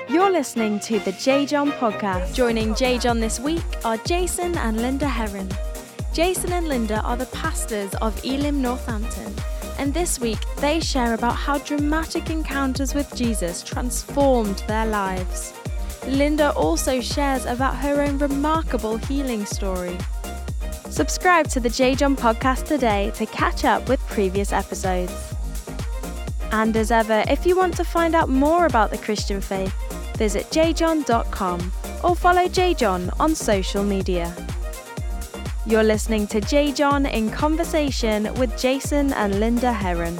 You're listening to the J. John podcast. Joining J. John this week are Jason and Linda Heron. Jason and Linda are the pastors of Elim Northampton, and this week they share about how dramatic encounters with Jesus transformed their lives. Linda also shares about her own remarkable healing story. Subscribe to the J. John podcast today to catch up with previous episodes. And as ever, if you want to find out more about the Christian faith, visit jjohn.com or follow J. John on social media. You're listening to J. John in conversation with Jason and Linda Heron.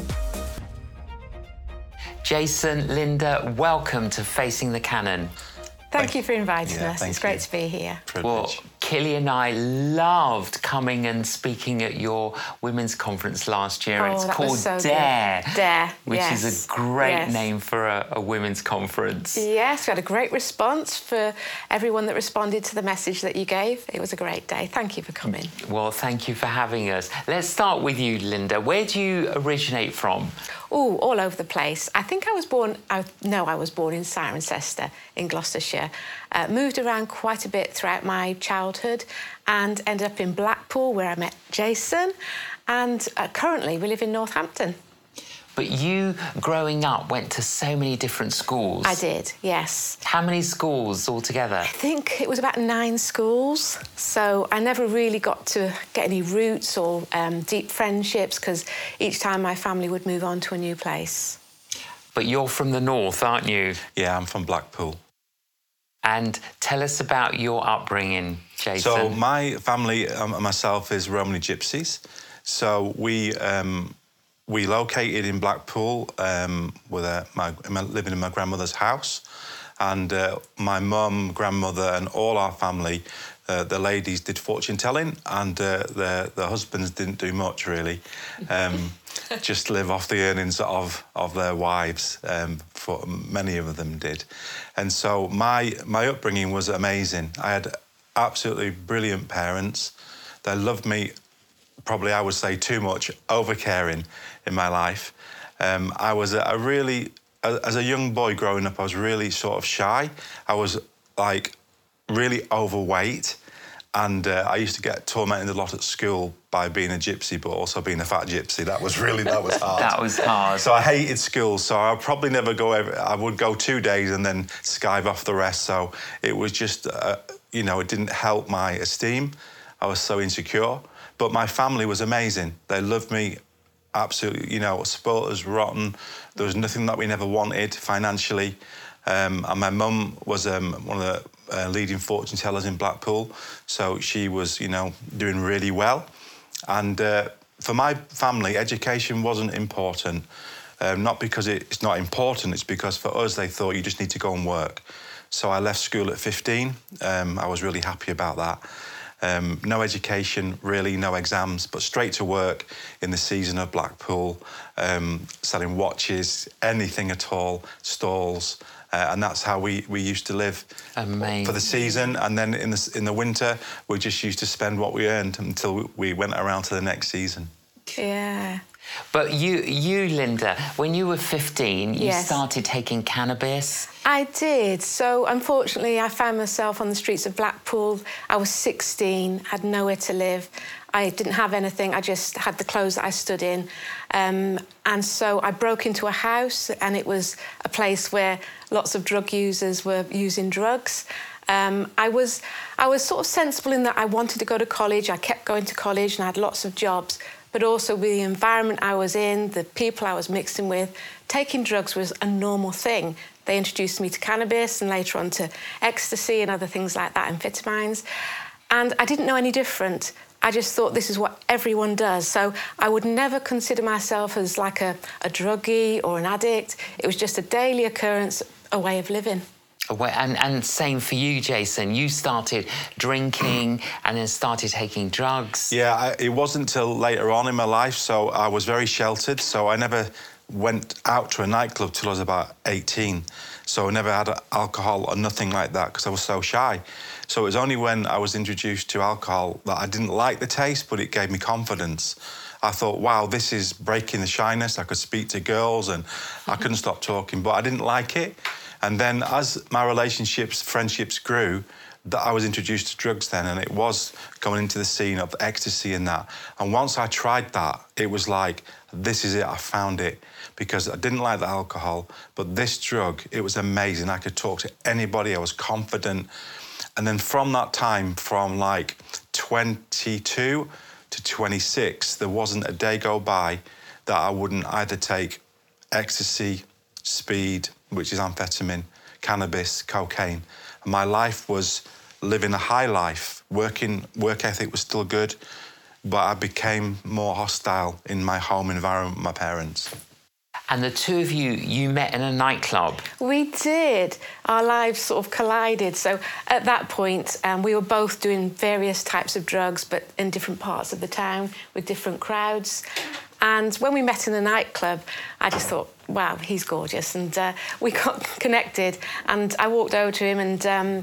Jason, Linda, welcome to Facing the Canon. Thank you for inviting us. It's great to be here. Privilege. Well, Killy and I loved coming and speaking at your women's conference last year. It's called Dare. Dare, which is a great name for a women's conference. Yes, we had a great response for everyone that responded to the message that you gave. It was a great day. Thank you for coming. Well, thank you for having us. Let's start with you, Linda. Where do you originate from? Oh, all over the place. I think I was born in Cirencester in Gloucestershire. Moved around quite a bit throughout my childhood and ended up in Blackpool where I met Jason. And currently we live in Northampton. But you, growing up, went to so many different schools. I did, yes. How many schools altogether? I think it was about 9 schools. So I never really got to get any roots or deep friendships because each time my family would move on to a new place. But you're from the north, aren't you? Yeah, I'm from Blackpool. And tell us about your upbringing, Jason. So my family and myself is Romany Gypsies. So we located in Blackpool living in my grandmother's house. And my mum, grandmother and all our family, the ladies did fortune telling and the husbands didn't do much really. Just live off the earnings of their wives, for many of them did. And so my upbringing was amazing. I had absolutely brilliant parents. They loved me, probably I would say too much, over-caring in my life. I was as a young boy growing up, I was really sort of shy. I was like really overweight. And I used to get tormented a lot at school by being a gypsy, but also being a fat gypsy. That was hard. That was hard. So I hated school. So I'd probably never go. I would go 2 days and then skive off the rest. So it was just, it didn't help my esteem. I was so insecure. But my family was amazing. They loved me absolutely, spoilt as rotten. There was nothing that we never wanted financially. And my mum was one of the leading fortune tellers in Blackpool. So she was, doing really well. And for my family, education wasn't important. Not because it's not important, it's because for us, they thought you just need to go and work. So I left school at 15. I was really happy about that. No education, really, no exams, but straight to work in the season of Blackpool, selling watches, anything at all, stalls. And that's how we used to live. Amazing. For the season. And then in the winter, we just used to spend what we earned until we went around to the next season. Yeah. But you, Linda, when you were 15, you started taking cannabis. I did. So, unfortunately, I found myself on the streets of Blackpool. I was 16, had nowhere to live. I didn't have anything. I just had the clothes that I stood in. And so I broke into a house, and it was a place where lots of drug users were using drugs. I was sort of sensible in that I wanted to go to college. I kept going to college and I had lots of jobs. But also with the environment I was in, the people I was mixing with, taking drugs was a normal thing. They introduced me to cannabis and later on to ecstasy and other things like that, amphetamines. And I didn't know any different. I just thought this is what everyone does. So I would never consider myself as like a druggie or an addict. It was just a daily occurrence, a way of living. And same for you, Jason. You started drinking and then started taking drugs. Yeah, it wasn't until later on in my life, so I was very sheltered. So I never went out to a nightclub till I was about 18. So I never had alcohol or nothing like that because I was so shy. So it was only when I was introduced to alcohol that I didn't like the taste, but it gave me confidence. I thought, wow, this is breaking the shyness. I could speak to girls and I couldn't stop talking, but I didn't like it. And then as my relationships, friendships grew, that I was introduced to drugs then, and it was going into the scene of ecstasy and that. And once I tried that, it was like, this is it, I found it. Because I didn't like the alcohol, but this drug, it was amazing. I could talk to anybody, I was confident. And then from that time, from like 22 to 26, there wasn't a day go by that I wouldn't either take ecstasy, speed, which is amphetamine, cannabis, cocaine. And my life was living a high life. Work ethic was still good, but I became more hostile in my home environment with my parents. And the two of you met in a nightclub. We did. Our lives sort of collided. So at that point, we were both doing various types of drugs, but in different parts of the town with different crowds. And when we met in the nightclub, I just thought, wow, he's gorgeous. And we got connected, and I walked over to him, and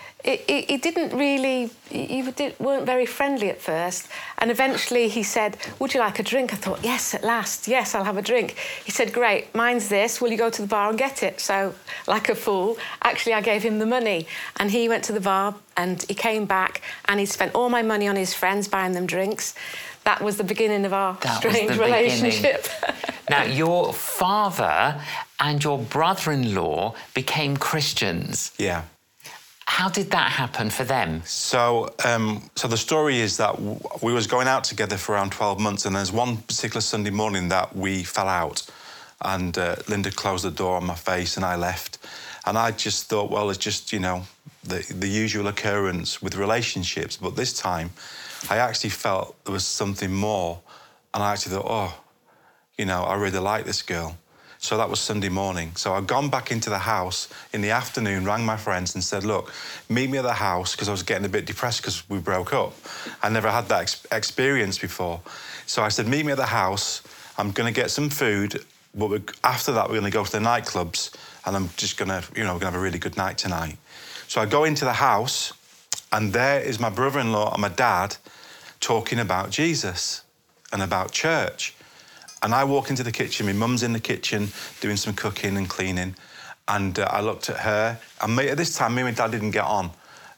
he didn't really, weren't very friendly at first. And eventually he said, would you like a drink? I thought, yes, at last, yes, I'll have a drink. He said, great, mine's this, will you go to the bar and get it? So, like a fool, actually I gave him the money. And he went to the bar, and he came back, and he spent all my money on his friends, buying them drinks. That was the beginning of our strange relationship. Now, your father and your brother-in-law became Christians. Yeah. How did that happen for them? So the story is that we was going out together for around 12 months, and there's one particular Sunday morning that we fell out, and Linda closed the door on my face, and I left. And I just thought, well, it's just, you know, the usual occurrence with relationships. But this time, I actually felt there was something more, and I actually thought, oh, you know, I really like this girl. So that was Sunday morning. So I'd gone back into the house in the afternoon, rang my friends and said, look, meet me at the house, because I was getting a bit depressed because we broke up. I never had that experience before. So I said, meet me at the house. I'm going to get some food, but after that, we're going to go to the nightclubs, and I'm just going to, you know, we're going to have a really good night tonight. So I go into the house, and there is my brother-in-law and my dad talking about Jesus and about church. And I walk into the kitchen, my mum's in the kitchen doing some cooking and cleaning, and I looked at her, and at this time, me and my dad didn't get on.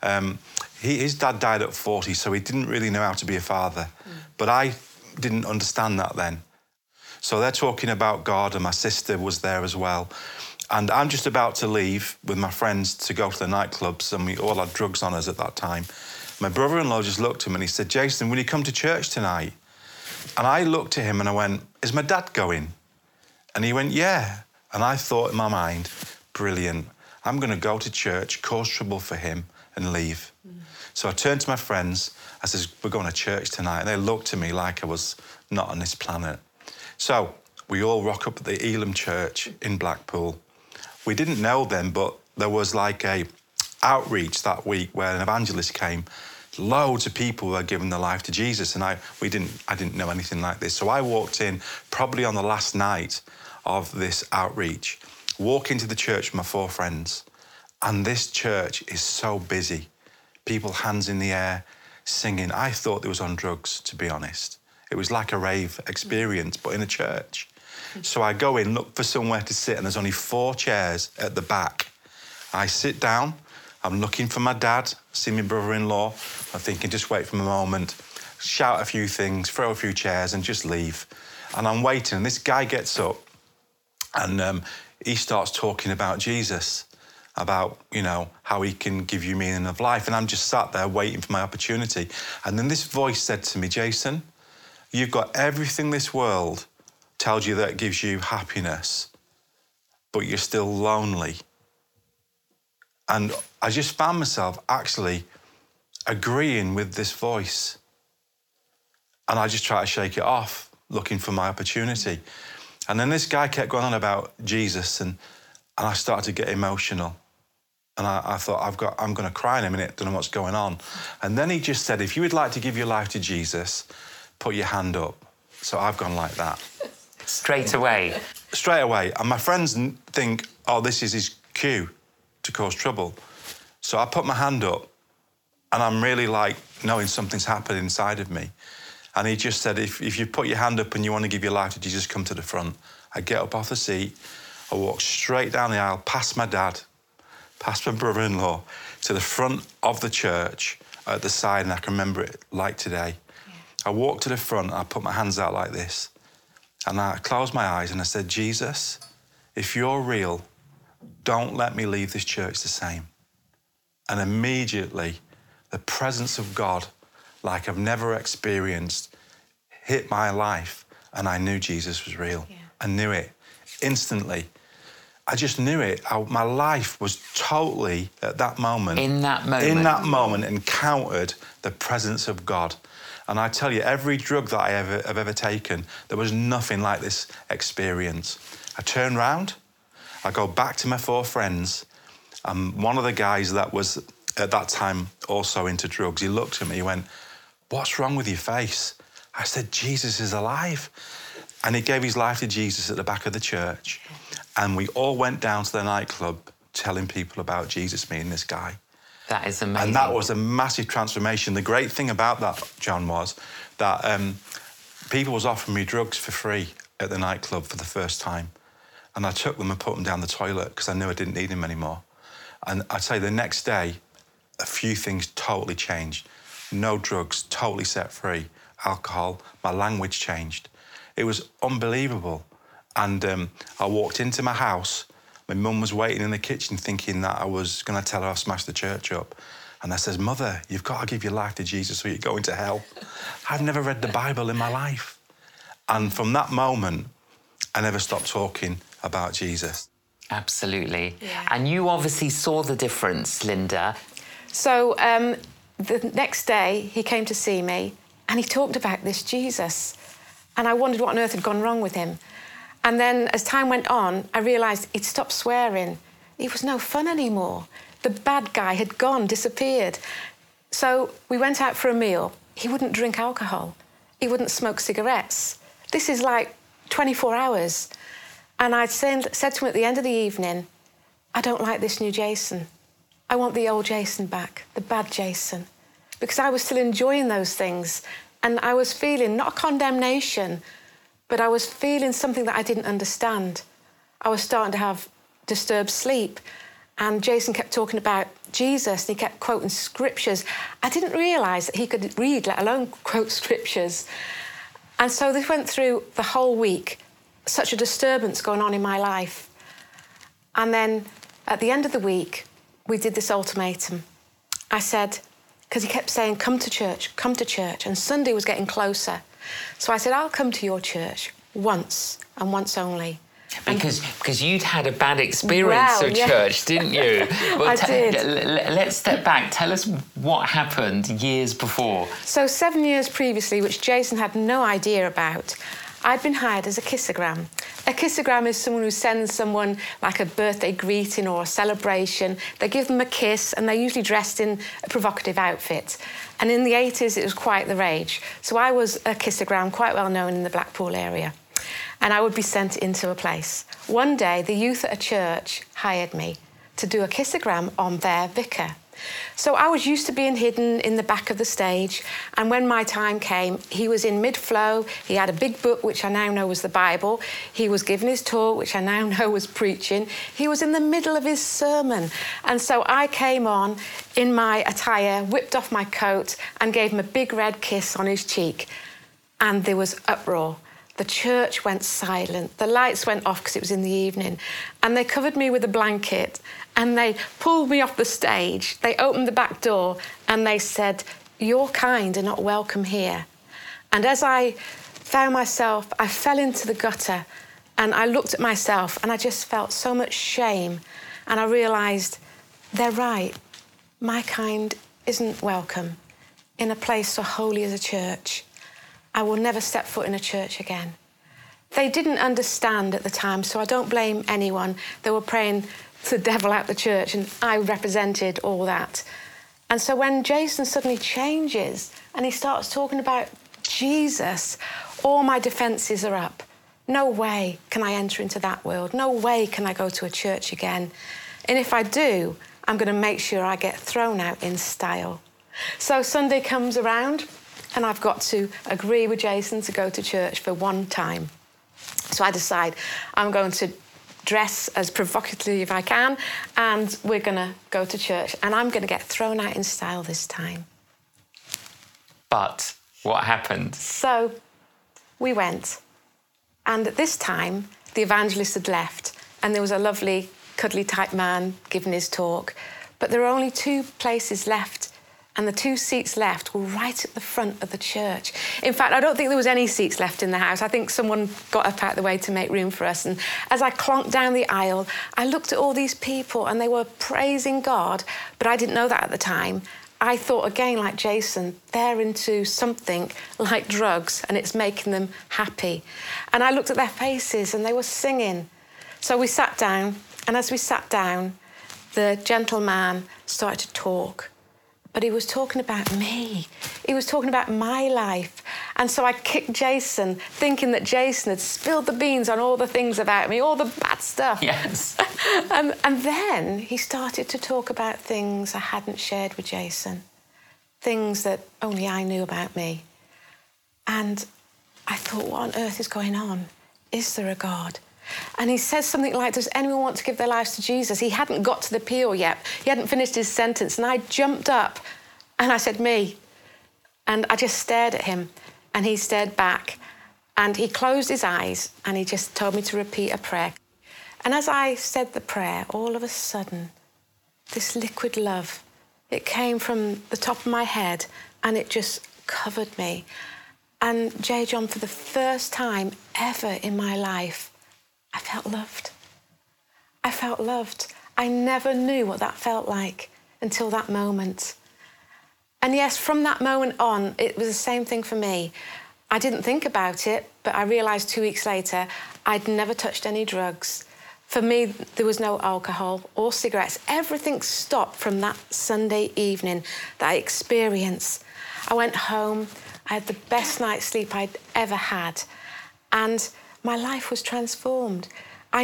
His dad died at 40, so he didn't really know how to be a father. But I didn't understand that then. So they're talking about God, and my sister was there as well. And I'm just about to leave with my friends to go to the nightclubs, and we all had drugs on us at that time. My brother-in-law just looked at me and he said, Jason, will you come to church tonight? And I looked at him and I went, is my dad going? And he went, yeah. And I thought in my mind, brilliant. I'm going to go to church, cause trouble for him, and leave. So I turned to my friends. I said, we're going to church tonight. And they looked at me like I was not on this planet. So we all rock up at the Elim Church in Blackpool. We didn't know them, but there was like a outreach that week where an evangelist came. Loads of people were giving their life to Jesus, and I didn't know anything like this. So I walked in probably on the last night of this outreach, walk into the church with my 4 friends, and this church is so busy. People hands in the air, singing. I thought they was on drugs, to be honest. It was like a rave experience, but in a church. So I go in, look for somewhere to sit, and there's only 4 chairs at the back. I sit down. I'm looking for my dad, see my brother-in-law. I'm thinking, just wait for a moment, shout a few things, throw a few chairs and just leave. And I'm waiting, and this guy gets up and he starts talking about Jesus, about, you know, how he can give you meaning of life. And I'm just sat there waiting for my opportunity. And then this voice said to me, Jason, you've got everything this world tells you that gives you happiness, but you're still lonely. And I just found myself actually agreeing with this voice. And I just tried to shake it off, looking for my opportunity. And then this guy kept going on about Jesus, and I started to get emotional. And I thought, I'm going to cry in a minute, don't know what's going on. And then he just said, if you would like to give your life to Jesus, put your hand up. So I've gone like that. Straight away? Straight away. And my friends think, oh, this is his cue to cause trouble. So I put my hand up, and I'm really like knowing something's happened inside of me. And he just said, if you put your hand up and you want to give your life to Jesus, come to the front. I get up off the seat, I walk straight down the aisle, past my dad, past my brother-in-law, to the front of the church at the side, and I can remember it like today. Yeah. I walked to the front, and I put my hands out like this, and I closed my eyes, and I said, Jesus, if you're real, don't let me leave this church the same. And immediately, the presence of God, like I've never experienced, hit my life, and I knew Jesus was real. Yeah. I knew it instantly. I just knew it. My life was totally, at that moment... In that moment, encountered the presence of God. And I tell you, every drug that I've ever taken, there was nothing like this experience. I turn round, I go back to my 4 friends, and one of the guys that was, at that time, also into drugs, he looked at me, he went, what's wrong with your face? I said, Jesus is alive. And he gave his life to Jesus at the back of the church. And we all went down to the nightclub telling people about Jesus, me and this guy. That is amazing. And that was a massive transformation. The great thing about that, John, was that people was offering me drugs for free at the nightclub for the first time. And I took them and put them down the toilet because I knew I didn't need them anymore. And I'd say the next day, a few things totally changed. No drugs, totally set free. Alcohol, my language changed. It was unbelievable. And I walked into my house. My mum was waiting in the kitchen thinking that I was going to tell her I've smashed the church up. And I says, Mother, you've got to give your life to Jesus or you're going to hell. I've never read the Bible in my life. And from that moment, I never stopped talking about Jesus. Absolutely. Yeah. And you obviously saw the difference, Linda. So the next day, he came to see me and he talked about this Jesus. And I wondered what on earth had gone wrong with him. And then as time went on, I realised he'd stopped swearing. He was no fun anymore. The bad guy had gone, disappeared. So we went out for a meal. He wouldn't drink alcohol. He wouldn't smoke cigarettes. This is like 24 hours. And I'd said to him at the end of the evening, I don't like this new Jason. I want the old Jason back, the bad Jason. Because I was still enjoying those things. And I was feeling not condemnation, but I was feeling something that I didn't understand. I was starting to have disturbed sleep. And Jason kept talking about Jesus, and he kept quoting scriptures. I didn't realise that he could read, let alone quote scriptures. And so this went through the whole week, such a disturbance going on in my life. And then at the end of the week, we did this ultimatum. I said, because he kept saying, come to church, and Sunday was getting closer. So I said, I'll come to your church once and once only. Because you'd had a bad experience of church, didn't you? Well, I did. Let's step back. Tell us what happened years before. So 7 years previously, which Jason had no idea about, I'd been hired as a kissogram. A kissogram is someone who sends someone like a birthday greeting or a celebration. They give them a kiss and they're usually dressed in a provocative outfit. And in the 80s, it was quite the rage. So I was a kissogram, quite well known in the Blackpool area. And I would be sent into a place. One day, the youth at a church hired me to do a kissogram on their vicar. So I was used to being hidden in the back of the stage, and when my time came, he was in mid-flow. He had a big book, which I now know was the Bible. He was giving his talk, which I now know was preaching. He was in the middle of his sermon. And so I came on in my attire, whipped off my coat, and gave him a big red kiss on his cheek. And there was uproar. The church went silent. The lights went off because it was in the evening. And they covered me with a blanket and they pulled me off the stage. They opened the back door and they said, your kind are not welcome here. And as I found myself, I fell into the gutter and I looked at myself and I just felt so much shame. And I realised, they're right. My kind isn't welcome in a place so holy as a church. I will never step foot in a church again. They didn't understand at the time, so I don't blame anyone. They were praying the devil out the church, and I represented all that. And so when Jason suddenly changes and he starts talking about Jesus, all my defences are up. No way can I enter into that world. No way can I go to a church again. And if I do, I'm going to make sure I get thrown out in style. So Sunday comes around, and I've got to agree with Jason to go to church for one time. So I decide I'm going to dress as provocatively as I can, and we're going to go to church, and I'm going to get thrown out in style this time. But what happened? So we went, and at this time, the evangelist had left, and there was a lovely, cuddly type man giving his talk, but there were only 2 places left, and the 2 seats left were right at the front of the church. In fact, I don't think there was any seats left in the house. I think someone got up out the way to make room for us. And as I clonked down the aisle, I looked at all these people and they were praising God, but I didn't know that at the time. I thought, again, like Jason, they're into something like drugs and it's making them happy. And I looked at their faces and they were singing. So we sat down, and as we sat down, the gentleman started to talk. But he was talking about me. He was talking about my life. And so I kicked Jason, thinking that Jason had spilled the beans on all the things about me, all the bad stuff. Yes. And then he started to talk about things I hadn't shared with Jason, things that only I knew about me. And I thought, what on earth is going on? Is there a God? And he says something like, does anyone want to give their lives to Jesus? He hadn't got to the appeal yet. He hadn't finished his sentence. And I jumped up and I said, me. And I just stared at him and he stared back. And he closed his eyes and he just told me to repeat a prayer. And as I said the prayer, all of a sudden, this liquid love, it came from the top of my head and it just covered me. And J. John, for the first time ever in my life, I felt loved. I felt loved. I never knew what that felt like until that moment. And yes, from that moment on, it was the same thing for me. I didn't think about it, but I realised 2 weeks later I'd never touched any drugs. For me, there was no alcohol or cigarettes. Everything stopped from that Sunday evening, that experience. I went home. I had the best night's sleep I'd ever had. And my life was transformed. I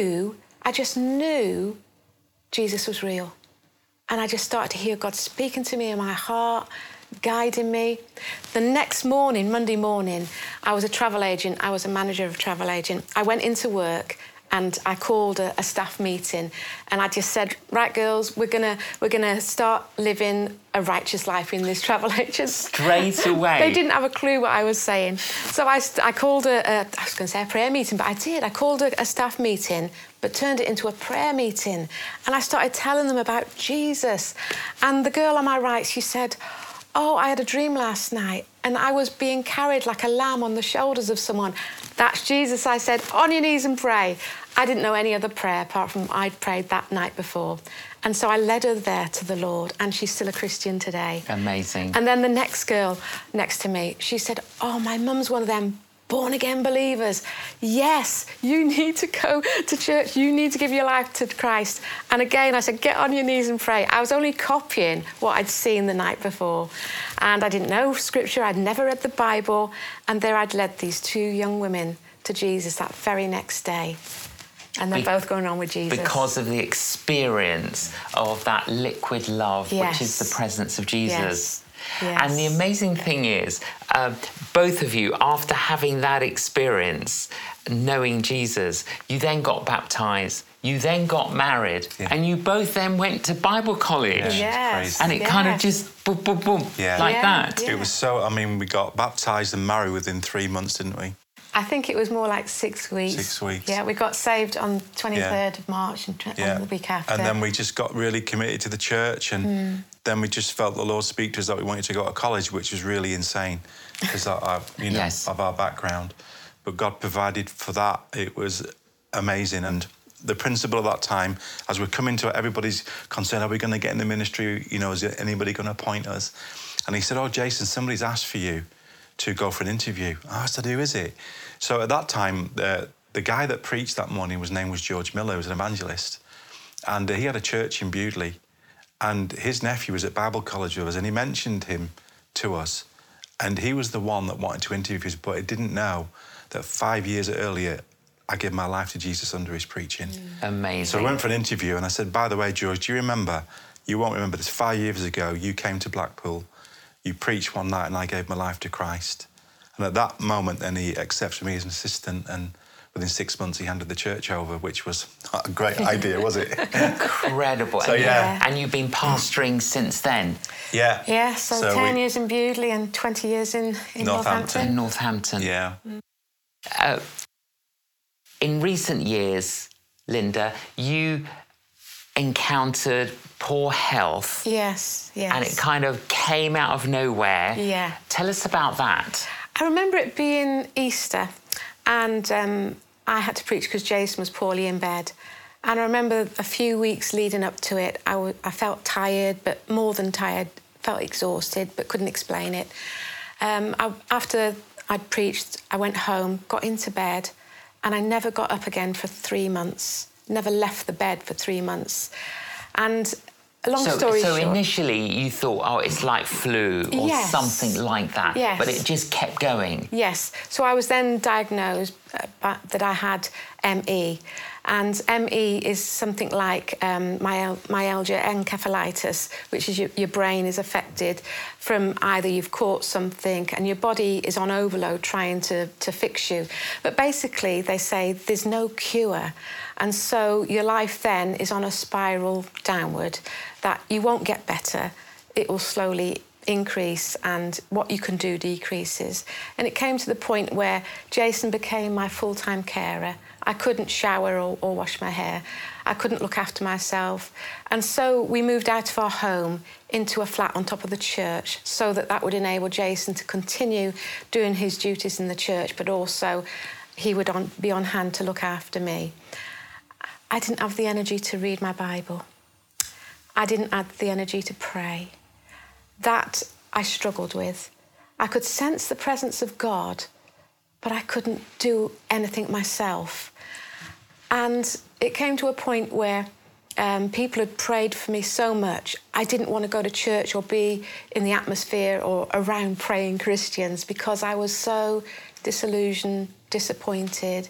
just knew Jesus was real. And I just started to hear God speaking to me in my heart, guiding me. The next morning, Monday morning, I was a travel agent. I was a manager of a travel agent. I went into work and I called a staff meeting and I just said, right, girls, we're gonna start living a righteous life in this travel agent. Straight away. They didn't have a clue what I was saying. So I called I was going to say a prayer meeting, but I did. I called a staff meeting, but turned it into a prayer meeting. And I started telling them about Jesus. And the girl on my right, she said, oh, I had a dream last night and I was being carried like a lamb on the shoulders of someone. That's Jesus, I said, on your knees and pray. I didn't know any other prayer apart from I'd prayed that night before. And so I led her there to the Lord, and she's still a Christian today. Amazing. And then the next girl next to me, she said, oh, my mum's one of them born-again believers. Yes, you need to go to church. You need to give your life to Christ. And again, I said, get on your knees and pray. I was only copying what I'd seen the night before. And I didn't know Scripture. I'd never read the Bible. And there I'd led these 2 young women to Jesus that very next day. And they're both going on with Jesus. Because of the experience of that liquid love, yes. which is the presence of Jesus. Yes. Yes. And the amazing thing is, both of you, after having that experience, knowing Jesus, you then got baptised, you then got married, and you both then went to Bible college. Yeah. Yes. And it kind of just boom, boom, boom, like that. It was so, I mean, we got baptised and married within 3 months, didn't we? I think it was more like 6 weeks. 6 weeks. Yeah, we got saved on 23rd of March and the week after. And then we just got really committed to the church, and then we just felt the Lord speak to us that we wanted to go to college, which was really insane because of our background. But God provided for that. It was amazing. And the principle of that time, as we're coming to it, everybody's concerned, are we going to get in the ministry? You know, is anybody going to appoint us? And he said, oh, Jason, somebody's asked for you to go for an interview. I said, who is it? So at that time, the guy that preached that morning, his name was George Miller, he was an evangelist. And he had a church in Bewdley. And his nephew was at Bible college with us, and he mentioned him to us. And he was the one that wanted to interview us, but he didn't know that 5 years earlier, I gave my life to Jesus under his preaching. Amazing. So I went for an interview, and I said, by the way, George, do you remember? You won't remember this. 5 years ago, you came to Blackpool. You preached one night and I gave my life to Christ. And at that moment, then he accepted me as an assistant, and within 6 months, he handed the church over, which was not a great idea, was it? Incredible. So, yeah. And you've been pastoring since then? Yeah. Yeah, so 10 years in Bewdley and 20 years in Northampton. In Northampton. Yeah. In recent years, Linda, you encountered poor health. Yes. And it kind of came out of nowhere. Yeah. Tell us about that. I remember it being Easter, and I had to preach because Jason was poorly in bed. And I remember a few weeks leading up to it, I felt tired, but more than tired, felt exhausted, but couldn't explain it. After I'd preached, I went home, got into bed, and I never got up again for 3 months, never left the bed for 3 months. And long story short... So initially you thought, oh, it's like flu or Yes. something like that. Yes. But it just kept going. Yes. So I was then diagnosed that I had ME. And ME is something like myalgia encephalitis, which is your brain is affected from either you've caught something and your body is on overload trying to fix you. But basically, they say there's no cure. And so your life then is on a spiral downward, that you won't get better. It will slowly increase and what you can do decreases. And it came to the point where Jason became my full-time carer. I couldn't shower or wash my hair. I couldn't look after myself. And so we moved out of our home into a flat on top of the church so that would enable Jason to continue doing his duties in the church, but also he would be on hand to look after me. I didn't have the energy to read my Bible. I didn't have the energy to pray. That I struggled with. I could sense the presence of God, but I couldn't do anything myself. And it came to a point where people had prayed for me so much, I didn't want to go to church or be in the atmosphere or around praying Christians because I was so disillusioned, disappointed.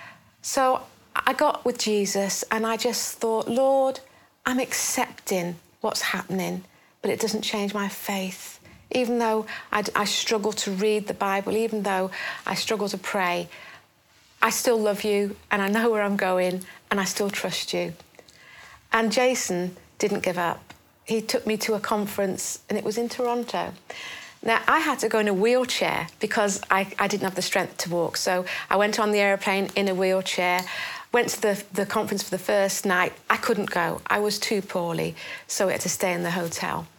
So I got with Jesus and I just thought, Lord, I'm accepting what's happening, but it doesn't change my faith. Even though I struggle to read the Bible, even though I struggle to pray, I still love you and I know where I'm going and I still trust you. And Jason didn't give up. He took me to a conference and it was in Toronto. Now, I had to go in a wheelchair because I didn't have the strength to walk. So I went on the aeroplane in a wheelchair, went to the conference for the first night. I couldn't go. I was too poorly, so I had to stay in the hotel.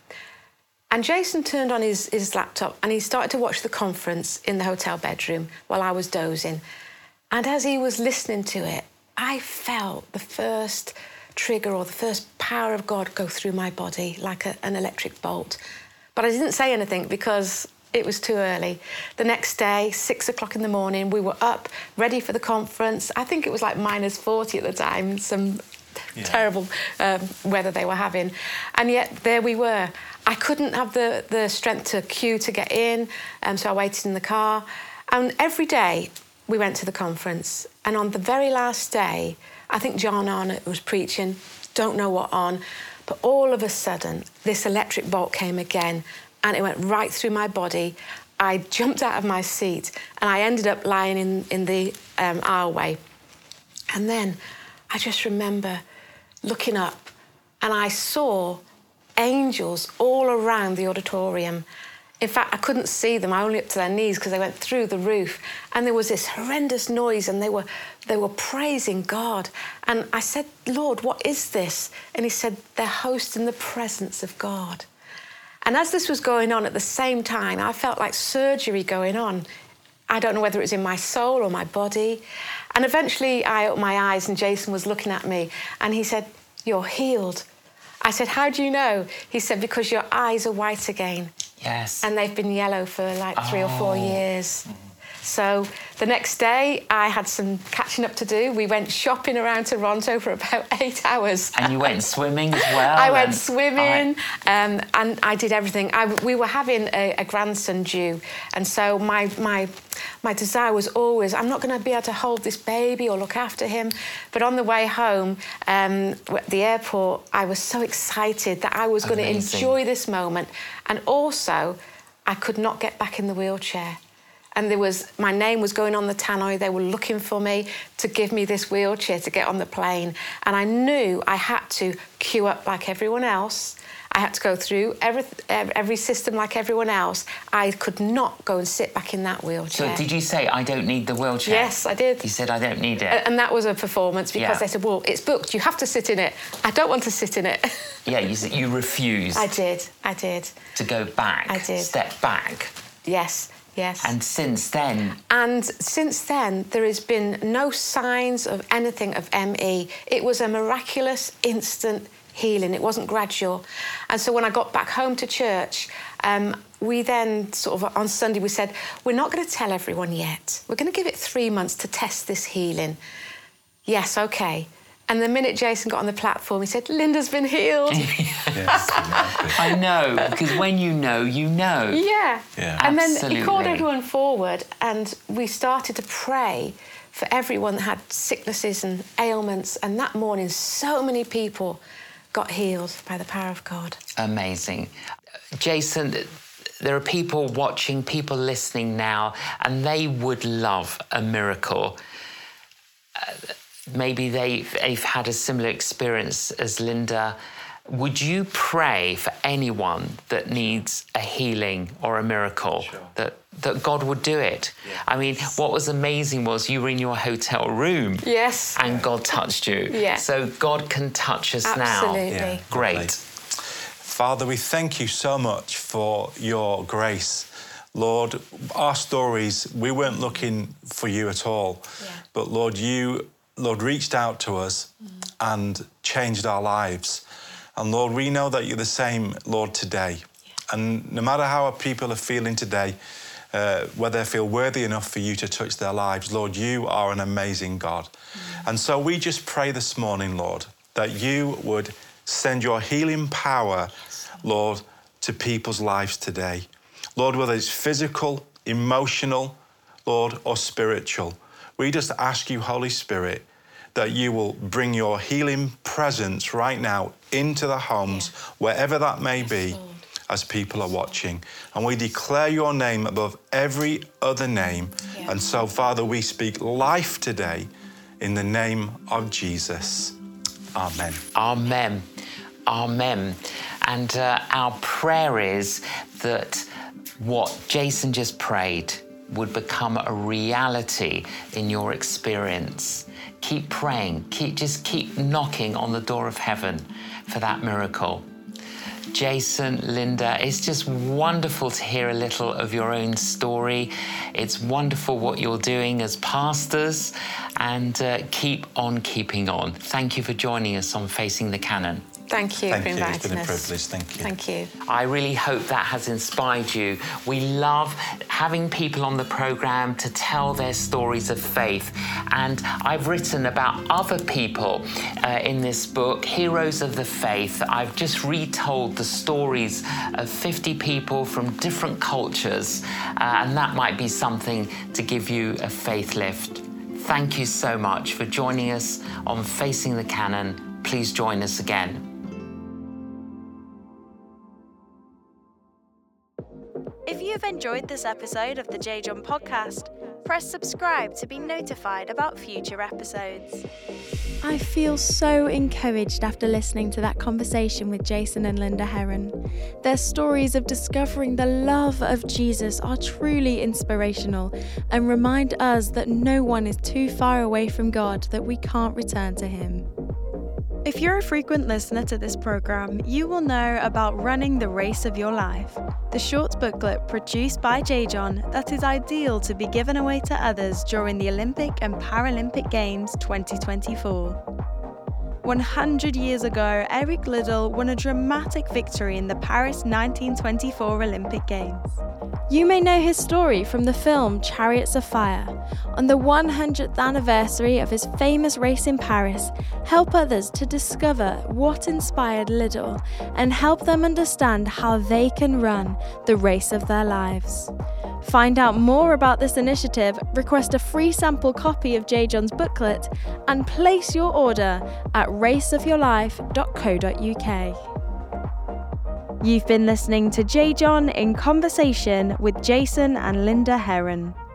And Jason turned on his laptop and he started to watch the conference in the hotel bedroom while I was dozing. And as he was listening to it, I felt the first trigger or the first power of God go through my body like an electric bolt. But I didn't say anything because it was too early. The next day, 6 o'clock in the morning, we were up, ready for the conference. I think it was like -40 at the time, some terrible weather they were having. And yet there we were. I couldn't have the strength to queue to get in, so I waited in the car. And every day we went to the conference. And on the very last day, I think John Arnott was preaching, don't know what on, but all of a sudden, this electric bolt came again and it went right through my body. I jumped out of my seat and I ended up lying in the aisleway. And then I just remember looking up and I saw angels all around the auditorium. In fact, I couldn't see them, only up to their knees because they went through the roof. And there was this horrendous noise and they were praising God. And I said, Lord, what is this? And he said, they're hosting the presence of God. And as this was going on at the same time, I felt like surgery going on. I don't know whether it was in my soul or my body. And eventually I opened my eyes and Jason was looking at me and he said, you're healed. I said, how do you know? He said, because your eyes are white again. Yes. And they've been yellow for like 3 or 4 years. So the next day, I had some catching up to do. We went shopping around Toronto for about 8 hours. And you went swimming as well? I went swimming and I did everything. We were having a grandson due. And so my desire was always, I'm not going to be able to hold this baby or look after him. But on the way home, at the airport, I was so excited that I was going to enjoy this moment. And also, I could not get back in the wheelchair. And my name was going on the tannoy. They were looking for me to give me this wheelchair to get on the plane. And I knew I had to queue up like everyone else. I had to go through every system like everyone else. I could not go and sit back in that wheelchair. So did you say, I don't need the wheelchair? Yes, I did. You said, I don't need it. And that was a performance because they said, well, it's booked. You have to sit in it. I don't want to sit in it. Yeah, you refused. I did. To go back. I did. Step back. Yes. And since then? And since then, there has been no signs of anything of ME. It was a miraculous, instant healing. It wasn't gradual. And so when I got back home to church, we then sort of on Sunday, we said, we're not going to tell everyone yet. We're going to give it 3 months to test this healing. Yes, OK. And the minute Jason got on the platform, he said, Linda's been healed. Yes, I know, because when you know, you know. Yeah. And Absolutely. then he called everyone forward and we started to pray for everyone that had sicknesses and ailments. And that morning, so many people got healed by the power of God. Amazing. Jason, there are people watching, people listening now, and they would love a miracle. Maybe they've had a similar experience as Linda. Would you pray for anyone that needs a healing or a miracle, that God would do it? Yeah. I mean, what was amazing was you were in your hotel room. Yes. And God touched you. Yeah. So God can touch us now. Absolutely. Yeah. Great. Father, we thank you so much for your grace. Lord, our stories, we weren't looking for you at all. Yeah. But Lord, you, reached out to us and changed our lives. And Lord, we know that you're the same, Lord, today. Yeah. And no matter how our people are feeling today, whether they feel worthy enough for you to touch their lives, Lord, you are an amazing God. And so we just pray this morning, Lord, that you would send your healing power, Lord, to people's lives today. Lord, whether it's physical, emotional, Lord, or spiritual, we just ask you, Holy Spirit, that you will bring your healing presence right now into the homes, wherever that may be, as people are watching. And we declare your name above every other name. Yeah. And so, Father, we speak life today in the name of Jesus. Amen. Amen. Amen. And our prayer is that what Jason just prayed would become a reality in your experience. Keep praying, keep knocking on the door of heaven for that miracle. Jason, Linda, it's just wonderful to hear a little of your own story. It's wonderful what you're doing as pastors, and keep on keeping on. Thank you for joining us on Facing the Canon. Thank you for inviting us. It's been a privilege. Thank you. Thank you. I really hope that has inspired you. We love having people on the programme to tell their stories of faith. And I've written about other people in this book, Heroes of the Faith. I've just retold the stories of 50 people from different cultures. And that might be something to give you a faith lift. Thank you so much for joining us on Facing the Canon. Please join us again. If you've enjoyed this episode of the J. John Podcast, press subscribe to be notified about future episodes. I feel so encouraged after listening to that conversation with Jason and Linda Heron. Their stories of discovering the love of Jesus are truly inspirational and remind us that no one is too far away from God that we can't return to Him. If you're a frequent listener to this program, you will know about Running the Race of Your Life, the short booklet produced by J. John that is ideal to be given away to others during the Olympic and Paralympic Games 2024. 100 years ago, Eric Liddell won a dramatic victory in the Paris 1924 Olympic Games. You may know his story from the film Chariots of Fire. On the 100th anniversary of his famous race in Paris, help others to discover what inspired Liddell and help them understand how they can run the race of their lives. Find out more about this initiative, request a free sample copy of J. John's booklet, and place your order at raceofyourlife.co.uk. You've been listening to J. John in conversation with Jason and Linda Heron.